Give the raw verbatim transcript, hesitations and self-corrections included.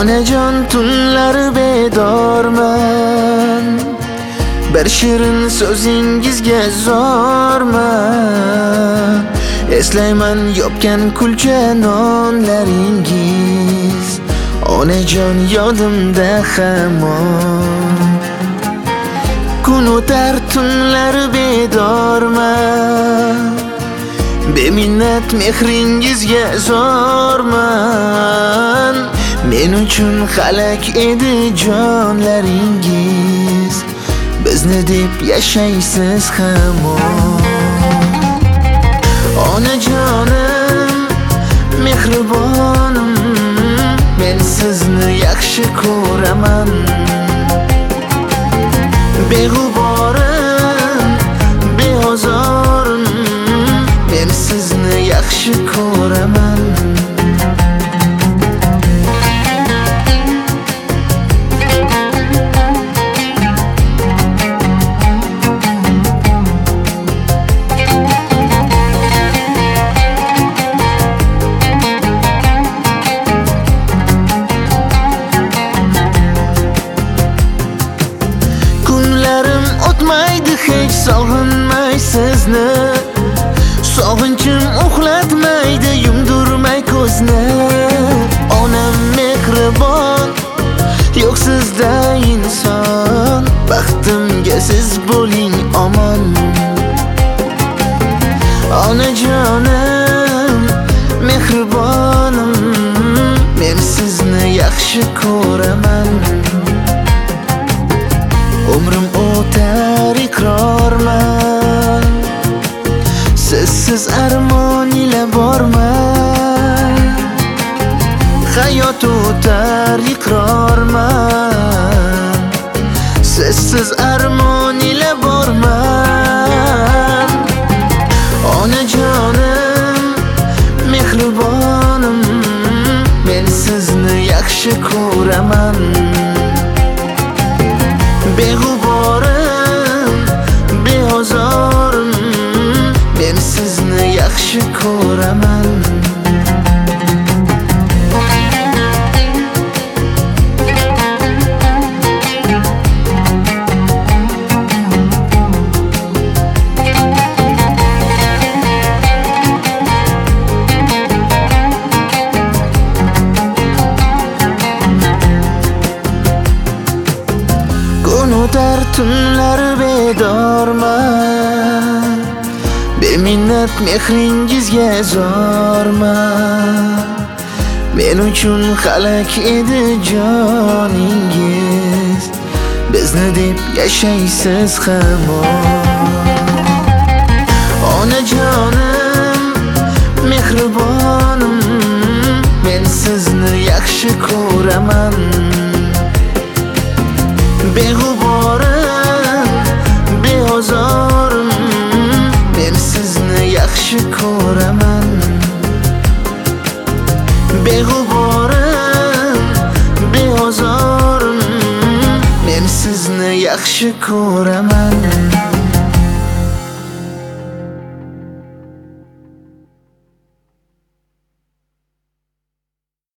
Onajon tunlar bedorman, bir shirin so'zingizga zorman. Eslayman yopgan kulcha nonlaringiz, onajon yodimda hamon. Kun o'tar tunlar bedorman, beminnat mehringizga zorman. Men uchun xalak edi jonlaringiz, bizni deb yashaysiz hamon. Onajonim, mehribonim, men sizni yaxshi ko'raman. Beg'uborim, beozorim, men sizni yaxshi ko'raman. Kunlarim o'tmaydi hech sog'inmay sizni, sog'inchim uxlatmaydi yumdurmay ko'zni. Onam mehribon, yo'q sizda inson, baxtimga siz bo'ling omon. Onajonim, mehribonim, men sizni yaxshi ko'raman. Umrim o'tar iqrorman, sizsiz armon ila borman. Hayot o'tar iqrorman, sizsiz armon ila borman. Onajonim, mehribonim, men sizni yaxshi ko'raman. Beg'uborim, beozorim, men sizni yaxshi ko'raman. Kun o'tar tunlar bedorman, beminnat mehringizga zorman. Men uchun xalak edi joningiz, bizni deb yashaysiz hamon. Onajonim, mehribonim, men sizni yaxshi ko'raman. Beg'uborim, beozorim, men sizni yaxshi ko'raman. Beg'uborim, beozorim, men sizni yaxshi ko'raman.